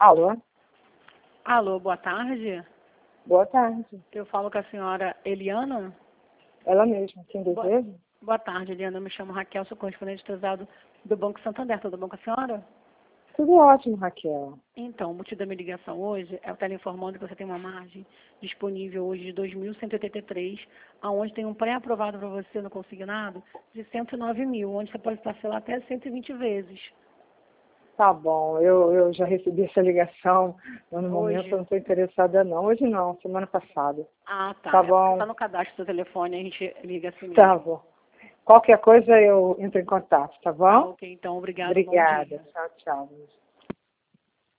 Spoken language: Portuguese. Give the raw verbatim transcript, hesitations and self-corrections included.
Alô? Alô, boa tarde. Boa tarde. Eu falo com a senhora Eliana. Ela mesma, quem Boa, deseja? boa tarde, Eliana. Eu me chamo Raquel, sou correspondente trazado do Banco Santander. Tudo bom com a senhora? Tudo ótimo, Raquel. Então, o motivo da minha ligação hoje é eu estar lhe informando que você tem uma margem disponível hoje de dois mil cento e oitenta e três, onde tem um pré-aprovado para você no consignado de cento e nove mil, onde você pode parcelar até cento e vinte vezes. Tá bom, eu, eu já recebi essa ligação, mas no Hoje? momento eu não estou interessada não. Hoje não, semana passada. Ah, tá. Tá É porque bom. tá no cadastro do seu telefone, a gente liga assim mesmo. Tá bom. Qualquer coisa eu entro em contato, tá bom? Tá, ok. Então, obrigada. Bom dia. Obrigada. Tchau, tchau.